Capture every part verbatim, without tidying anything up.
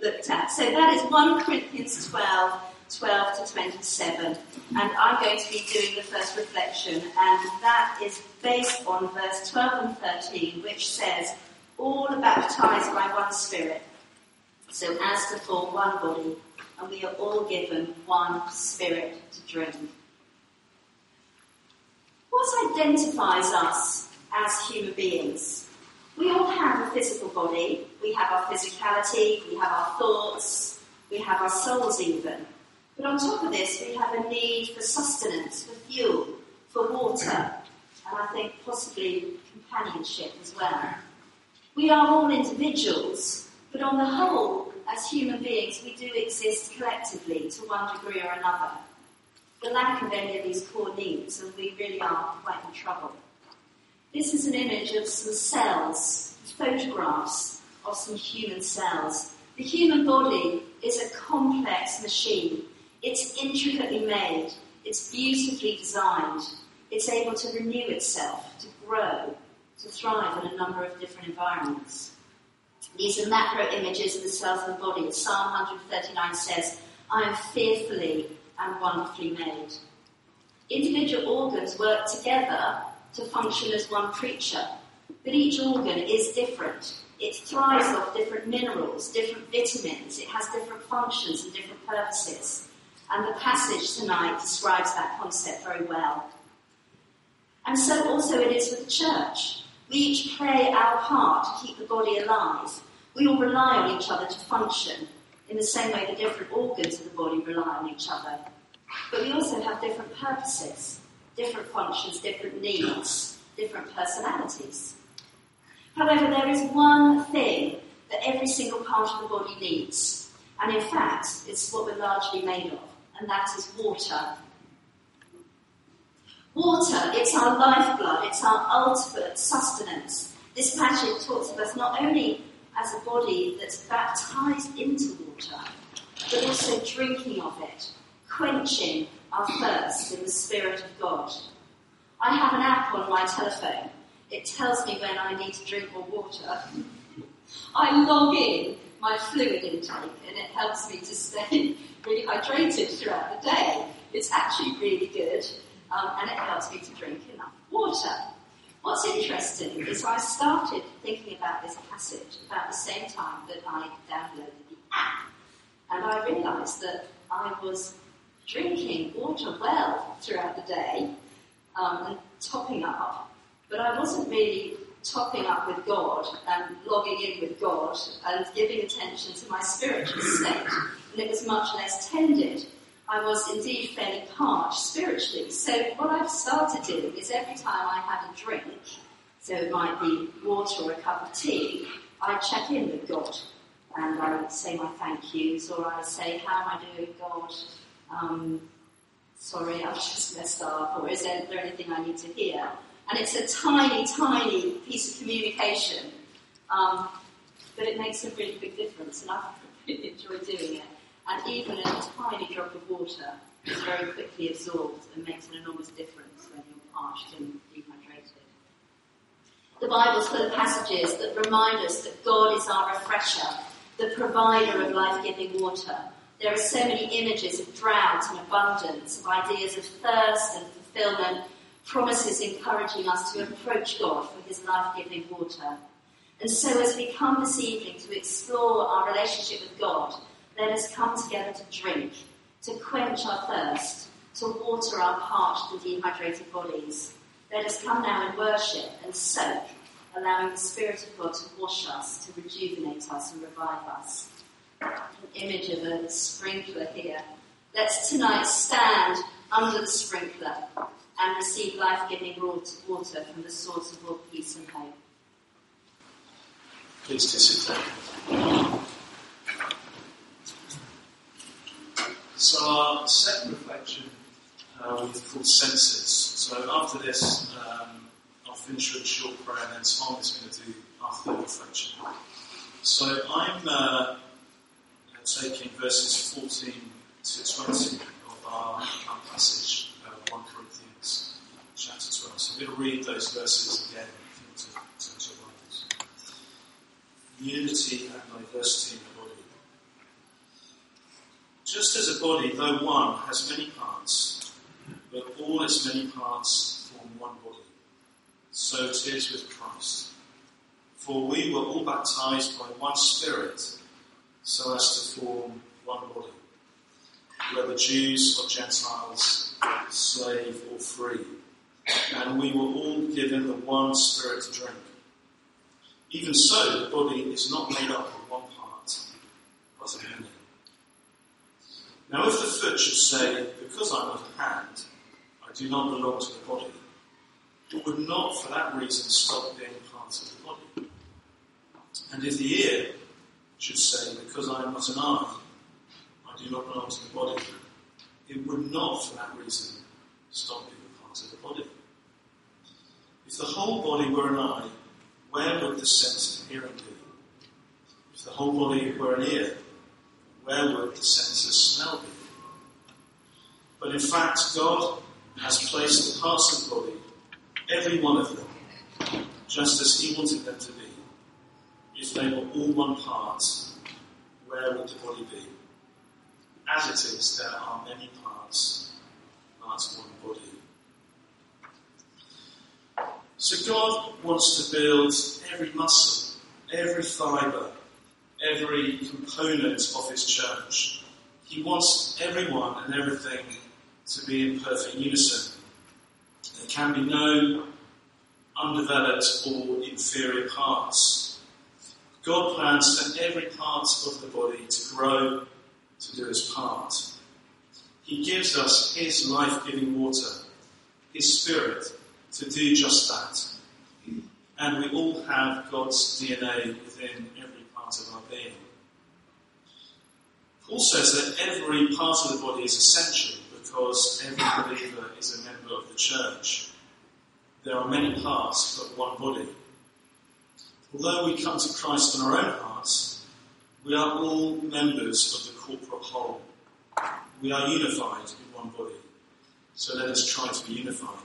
looked at. So that is First Corinthians twelve, twelve to twenty-seven. And I'm going to be doing the first reflection, and that is based on verse twelve and thirteen, which says, all are baptized by one Spirit, so as to form one body, and we are all given one Spirit to drink. What identifies us as human beings? We all have a physical body. We have our physicality, we have our thoughts, we have our souls even. But on top of this, we have a need for sustenance, for fuel, for water, and I think possibly companionship as well. We are all individuals, but on the whole, as human beings, we do exist collectively to one degree or another. The lack of any of these core needs, and we really are quite in trouble. This is an image of some cells, photographs of some human cells. The human body is a complex machine. It's intricately made. It's beautifully designed. It's able to renew itself, to grow, to thrive in a number of different environments. These are macro images of the cells of the body. Psalm one thirty-nine says, I am fearfully and wonderfully made. Individual organs work together to function as one creature, but each organ is different. It thrives off different minerals, different vitamins. It has different functions and different purposes. And the passage tonight describes that concept very well. And so also it is with the church. We each play our part to keep the body alive. We all rely on each other to function in the same way the different organs of the body rely on each other. But we also have different purposes, different functions, different needs, different personalities. However, there is one thing that every single part of the body needs, and in fact, it's what we're largely made of, and that is water. Water, it's our lifeblood, it's our ultimate sustenance. This passage talks of us not only as a body that's baptized into water, but also drinking of it, quenching our thirst in the Spirit of God. I have an app on my telephone. It tells me when I need to drink more water. I log in my fluid intake and it helps me to stay really hydrated throughout the day. It's actually really good um, and it helps me to drink enough water. What's interesting is I started thinking about this passage about the same time that I downloaded the app, and I realised that I was drinking water well throughout the day um, and topping up, but I wasn't really topping up with God and logging in with God and giving attention to my spiritual state, and it was much less tended. I was indeed fairly parched spiritually. So what I've started doing is every time I had a drink, so it might be water or a cup of tea, I check in with God and I say my thank yous, or I say, how am I doing, God? Um, sorry, I've just messed up, or is there, there anything I need to hear? And it's a tiny, tiny piece of communication, um, but it makes a really big difference, and I've really enjoyed doing it. And even a tiny drop of water is very quickly absorbed and makes an enormous difference when you're parched and dehydrated. The Bible's full of passages that remind us that God is our refresher, the provider of life-giving water. There are so many images of drought and abundance, of ideas of thirst and fulfillment, promises encouraging us to approach God for his life-giving water. And so as we come this evening to explore our relationship with God, let us come together to drink, to quench our thirst, to water our parched and dehydrated bodies. Let us come now in worship and soak, allowing the Spirit of God to wash us, to rejuvenate us and revive us. An image of a sprinkler here. Let's tonight stand under the sprinkler and receive life-giving water from the source of all peace and hope. Please do sit down. So our second reflection uh, we've called senses. So after this, um, I'll finish with a short prayer, and then Tom is going to do our third reflection. So I'm uh, taking verses fourteen to twenty of our, our passage, uh, First Corinthians chapter twelve. So I'm going to read those verses again if you want to turn to your Bibles. Unity and diversity in the body, Just as a body, though one, has many parts, but all its many parts form one body, so it is with Christ. For we were all baptized by one Spirit, so as to form one body, whether Jews or Gentiles, slave or free, and we were all given the one Spirit to drink. Even so, the body is not made up of one part, but of many. Now if the foot should say, because I'm not a hand, I do not belong to the body, it would not for that reason stop being part of the body. And if the ear should say, because I am not an eye, I do not belong to the body, it would not for that reason stop being part of the body. If the whole body were an eye, where would the sense of hearing be? If the whole body were an ear, where would the sense of smell be? But in fact, God has placed the parts of the body, every one of them, just as he wanted them to be. If they were all one part, where would the body be? As it is, there are many parts, but one body. So God wants to build every muscle, every fibre, every component of his church. He wants everyone and everything to be in perfect unison. There can be no undeveloped or inferior parts. God plans for every part of the body to grow, to do its part. He gives us his life-giving water, his Spirit, to do just that. And we all have God's D N A within every part of our being. Paul says that every part of the body is essential because every believer is a member of the church. There are many parts, but one body. Although we come to Christ in our own hearts, we are all members of the corporate whole. We are unified in one body. So let us try to be unified.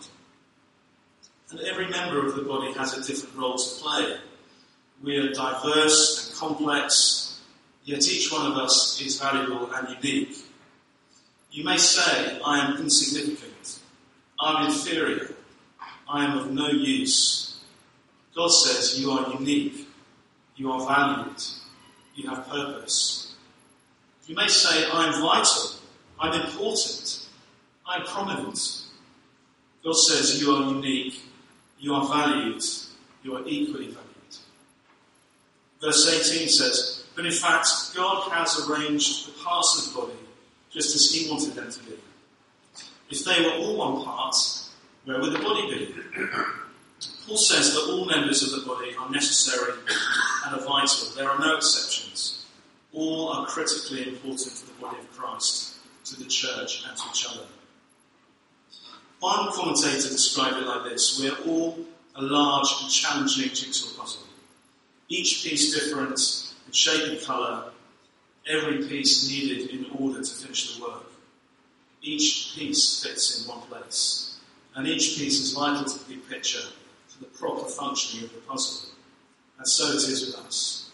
And every member of the body has a different role to play. We are diverse and complex, yet each one of us is valuable and unique. You may say, I am insignificant, I am inferior, I am of no use. God says you are unique, you are valued, you have purpose. You may say, I am vital, I am important, I am prominent. God says you are unique, you are valued, you are equally valued. Verse eighteen says, but in fact, God has arranged the parts of the body just as he wanted them to be. If they were all one part, where would the body be? Paul says that all members of the body are necessary and are vital. There are no exceptions. All are critically important to the body of Christ, to the church and to each other. One commentator described it like this: we are all a large and challenging jigsaw puzzle. Each piece different in shape and colour, every piece needed in order to finish the work. Each piece fits in one place, and each piece is vital to the big picture, to the proper functioning of the puzzle. And so it is with us.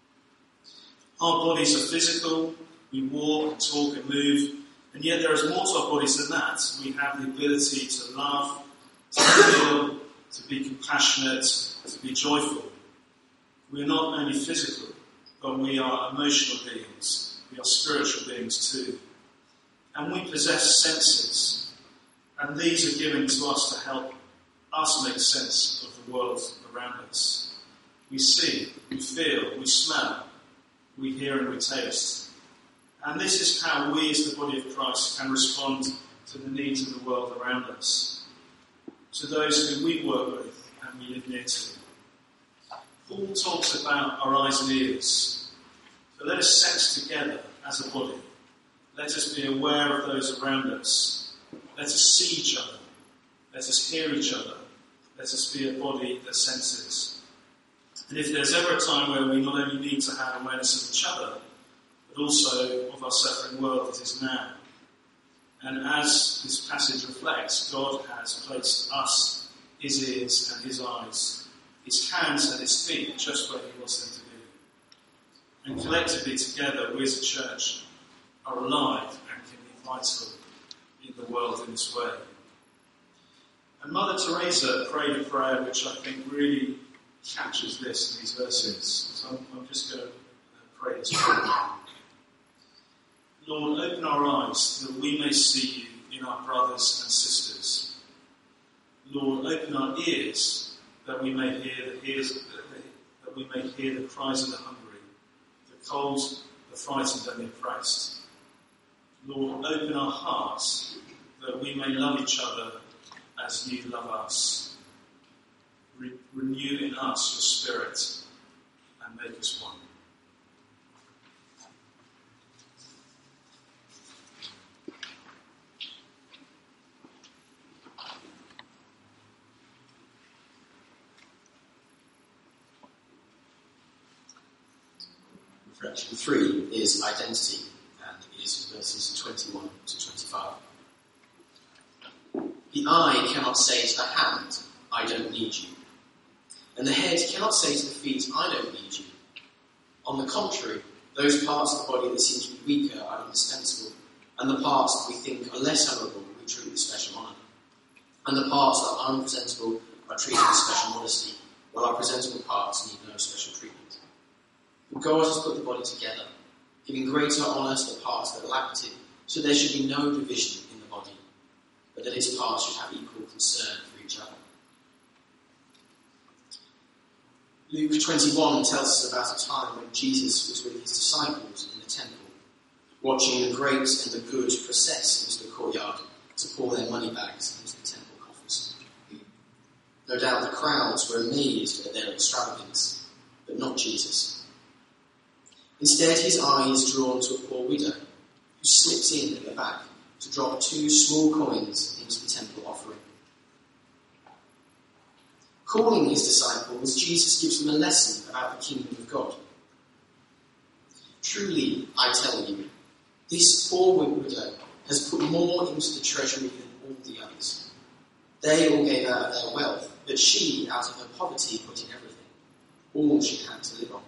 Our bodies are physical, we walk and talk and move, and yet there is more to our bodies than that. We have the ability to love, to feel, to be compassionate, to be joyful. We are not only physical, but we are emotional beings. We are spiritual beings too. And we possess senses, and these are given to us to help us make sense of the world around us. We see, we feel, we smell, we hear and we taste. And this is how we as the body of Christ can respond to the needs of the world around us, to those who we work with and we live near to. Paul talks about our eyes and ears. So let us sense together as a body. Let us be aware of those around us. Let us see each other. Let us hear each other. Let us be a body that senses. And if there's ever a time where we not only need to have awareness of each other, but also of our suffering world, it is now. And as this passage reflects, God has placed us, his ears and his eyes, his hands and his feet, just where he wants them to be. And collectively together, we as a church are alive and can be vital in the world in this way. And Mother Teresa prayed a prayer which I think really captures this in these verses. So I'm, I'm just going to pray this prayer now. Lord, open our eyes that we may see you in our brothers and sisters. Lord, open our ears that we may hear the ears that we may hear the cries of the hungry, the cold, the frightened, and the oppressed. Lord, open our hearts that we may love each other as you love us. Re- renew in us your spirit and make us one. Reflection three is identity, and is verses twenty-one to twenty-five. The eye cannot say to the hand, I don't need you. And the head cannot say to the feet, I don't need you. On the contrary, those parts of the body that seem to be weaker are indispensable, and the parts that we think are less honourable we treat with special honour. And the parts that are unpresentable are treated with special modesty, while our presentable parts need no special treatment. But God has put the body together, giving greater honour to the parts that lacked it, so there should be no division in the body, but that its parts should have equal concern for each other. Luke twenty-one tells us about a time when Jesus was with his disciples in the temple, watching the great and the good process into the courtyard to pour their money bags into the temple coffers. No doubt the crowds were amazed at their extravagance, but not Jesus. Instead, his eye is drawn to a poor widow who slips in at the back to drop two small coins into the temple offering. Calling his disciples, Jesus gives them a lesson about the kingdom of God. Truly, I tell you, this poor widow has put more into the treasury than all the others. They all gave out of their wealth, but she, out of her poverty, put in everything, all she had to live on.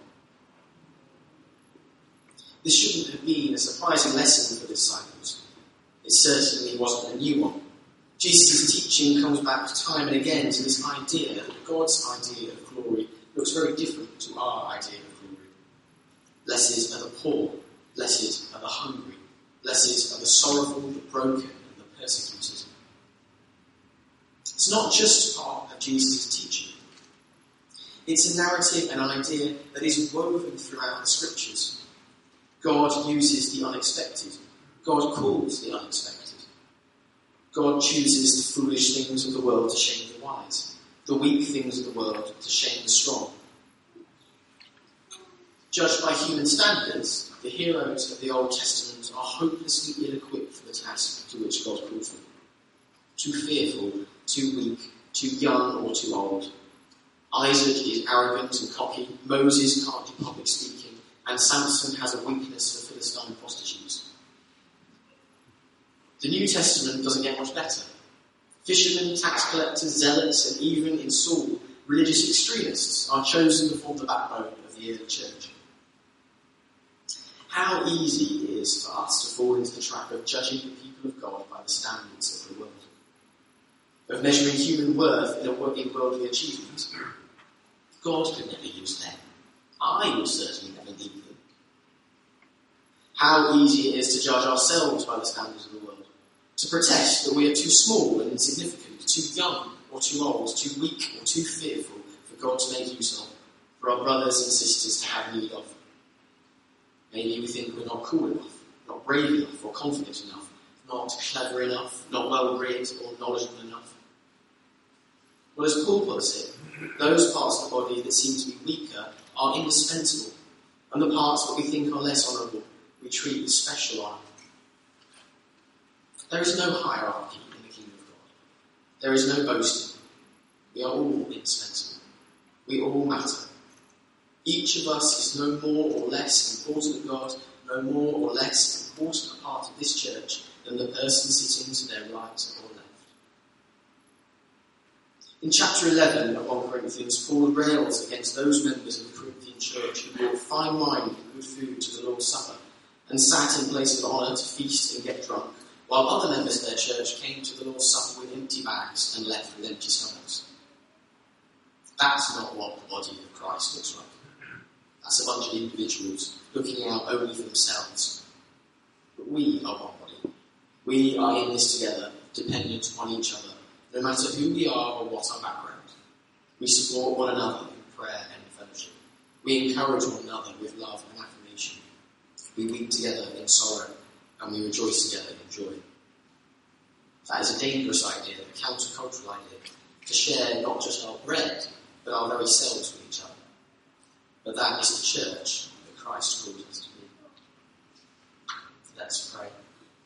This shouldn't have been a surprising lesson for the disciples. It certainly wasn't a new one. Jesus' teaching comes back time and again to this idea that God's idea of glory looks very different to our idea of glory. Blessed are the poor, blessed are the hungry, blessed are the sorrowful, the broken, and the persecuted. It's not just part of Jesus' teaching. It's a narrative, an idea that is woven throughout the scriptures. God uses the unexpected. God calls the unexpected. God chooses the foolish things of the world to shame the wise, the weak things of the world to shame the strong. Judged by human standards, the heroes of the Old Testament are hopelessly ill-equipped for the task to which God calls them. Too fearful, too weak, too young or too old. Isaac is arrogant and cocky, Moses can't do public speaking, and Samson has a weakness for Philistine prostitutes. The New Testament doesn't get much better. Fishermen, tax collectors, zealots, and even in Saul, religious extremists are chosen to form the backbone of the early church. How easy it is for us to fall into the trap of judging the people of God by the standards of the world, of measuring human worth in, a, in worldly achievement. God could never use them. I would certainly never need them. How easy it is to judge ourselves by the standards of the world, to protest that we are too small and insignificant, too young or too old, too weak or too fearful for God to make use of, for our brothers and sisters to have need of. Maybe we think we're not cool enough, not brave enough or confident enough, not clever enough, not well-read or knowledgeable enough. Well, as Paul puts it, those parts of the body that seem to be weaker are indispensable, and the parts that we think are less honourable we treat with special honour. There is no hierarchy in the kingdom of God. There is no boasting. We are all indispensable. We all matter. Each of us is no more or less important to God, no more or less important a part of this church than the person sitting to their right or left. In chapter eleven of First Corinthians, Paul rails against those members of the Corinthian church who brought fine wine and good food to the Lord's Supper, and sat in places of honour to feast and get drunk, while other members of their church came to the Lord's Supper with empty bags and left with empty stomachs. That's not what the body of Christ looks like. That's a bunch of individuals looking out only for themselves. But we are one body. We are in this together, dependent on each other, no matter who we are or what our background. We support one another in prayer and fellowship. We encourage one another with love and affirmation. We weep together in sorrow, and we rejoice together in joy. That is a dangerous idea, a countercultural idea, to share not just our bread, but our very selves with each other. But that is the church that Christ calls us to be. Let's pray.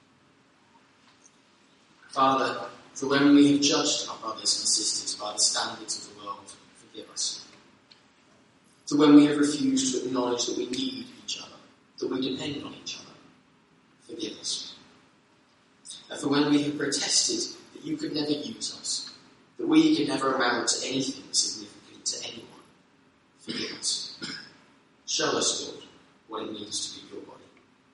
Father, for when we have judged our brothers and sisters by the standards of the world, forgive us. For when we have refused to acknowledge that we need each other, that we depend on each other, forgive us. And for when we have protested that you could never use us, that we could never amount to anything significant to anyone, forgive us. Show us, Lord, what it means to be your body.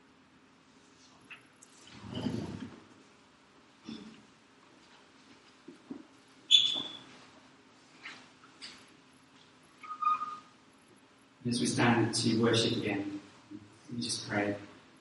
As we stand to worship again, we just pray.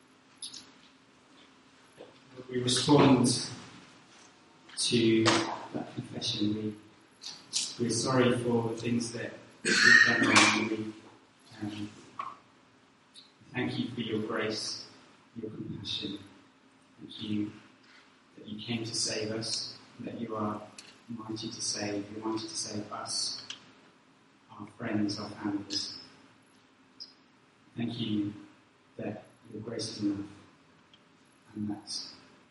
We respond to that confession. We, we're sorry for the things that we've done wrong. We um, thank you for your grace, your compassion. Thank you that you came to save us, that you are mighty to save. You're mighty to save us, our friends, our families. Thank you that your grace is enough, and that's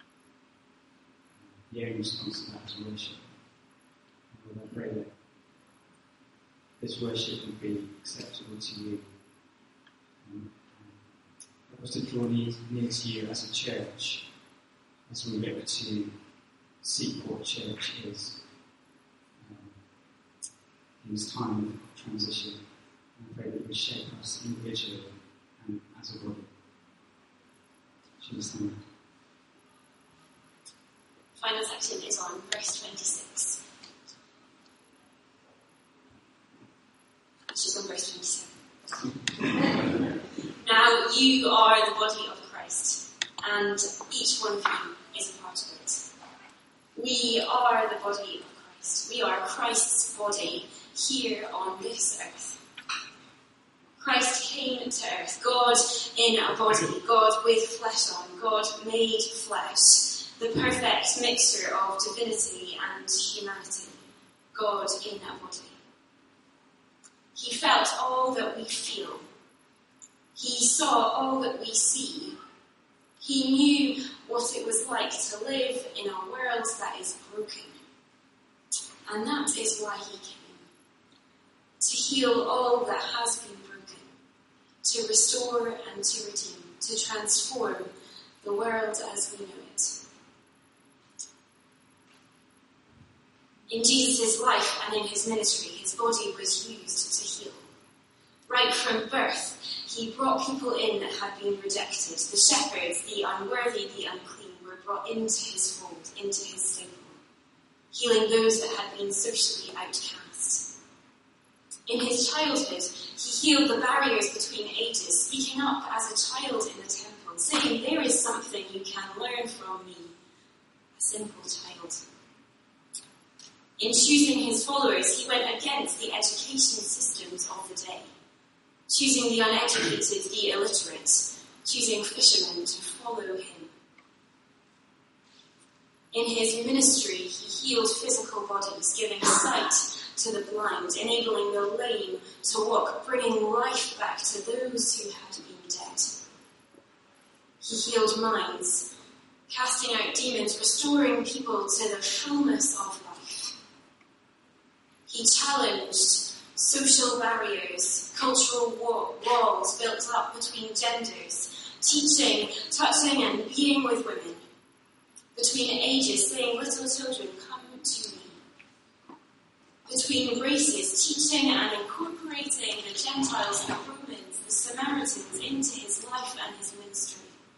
the only response to that is worship. And Lord, I pray that this worship would be acceptable to you. And help us to draw near, near to you as a church, as we look to seek what church is um, in this time of transition. I pray that you would shape us individually and as a body. Jesus' name. Final section is on verse twenty-six. She's on verse twenty-seven. Now you are the body of Christ, and each one of you is a part of it. We are the body of Christ. We are Christ's body here on this earth. Christ came to earth, God in a body, God with flesh on, God made flesh, the perfect mixture of divinity and humanity, God in a body. He felt all that we feel. He saw all that we see. He knew what it was like to live in a world that is broken. And that is why he came. To heal all that has been broken. To restore and to redeem. To transform the world as we know it. In Jesus' life and in his ministry, his body was used to heal. Right from birth, he brought people in that had been rejected. The shepherds, the unworthy, the unclean, were brought into his fold, into his stable, healing those that had been socially outcast. In his childhood, he healed the barriers between ages, speaking up as a child in the temple, saying, "There is something you can learn from me, a simple child." In choosing his followers, he went against the education systems of the day, choosing the uneducated, the illiterate, choosing fishermen to follow him. In his ministry, he healed physical bodies, giving sight to the blind, enabling the lame to walk, bringing life back to those who had been dead. He healed minds, casting out demons, restoring people to the fullness of life. He challenged social barriers, cultural walls built up between genders, teaching, touching and being with women, between ages, saying, "Little children, come to me." Between races, teaching and incorporating the Gentiles, the Romans, the Samaritans into his life and his ministry.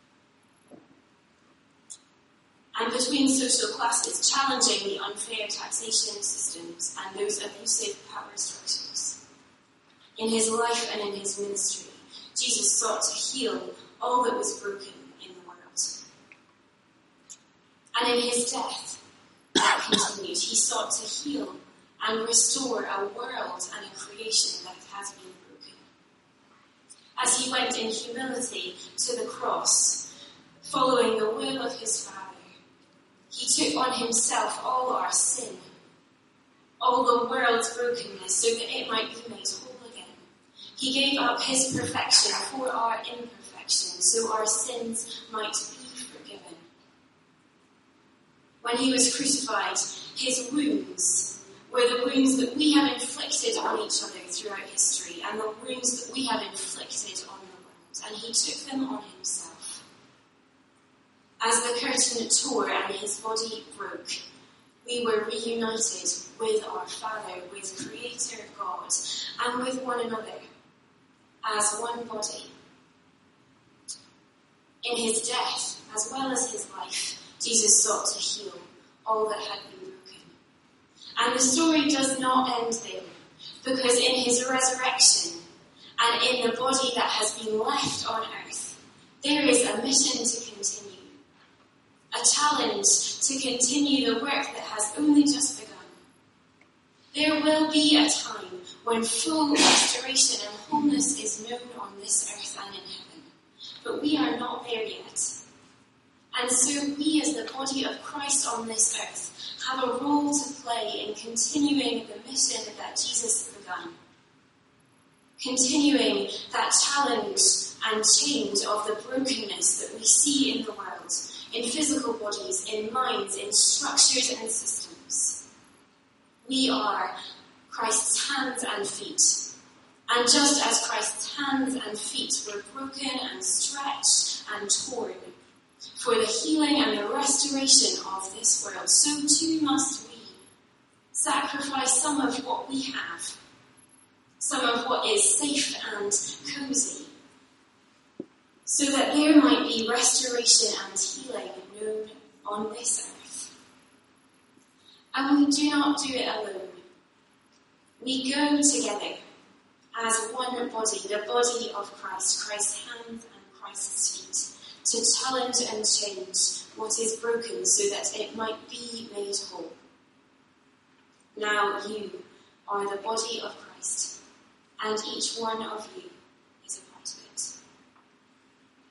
and between social classes, challenging the unfair taxation systems and those abusive power structures. In his life and in his ministry, Jesus sought to heal all that was broken in the world. And in his death, that continued, he sought to heal and restore a world and a creation that has been broken. As he went in humility to the cross, following the will of his Father, he took on himself all our sin, all the world's brokenness, so that it might be made whole again. He gave up his perfection for our imperfection, so our sins might be forgiven. When he was crucified, his wounds were the wounds that we have inflicted on each other throughout history, and the wounds that we have inflicted on the world, and he took them on himself. As the curtain tore and his body broke, we were reunited with our Father, with Creator God, and with one another as one body. In his death, as well as his life, Jesus sought to heal all that had been broken. And the story does not end there, because in his resurrection and in the body that has been left on earth, there is a mission to continue. A challenge to continue the work that has only just begun. There will be a time when full restoration and wholeness is known on this earth and in heaven. But we are not there yet. And so we as the body of Christ on this earth have a role to play in continuing the mission that Jesus began. Continuing that challenge and change of the brokenness that we see in the world. In physical bodies, in minds, in structures and systems. We are Christ's hands and feet. And just as Christ's hands and feet were broken and stretched and torn for the healing and the restoration of this world, so too must we sacrifice some of what we have, some of what is safe and cozy, so that there might be restoration and healing known on this earth. And we do not do it alone. We go together as one body, the body of Christ, Christ's hands and Christ's feet, to challenge and change what is broken so that it might be made whole. Now you are the body of Christ, and each one of you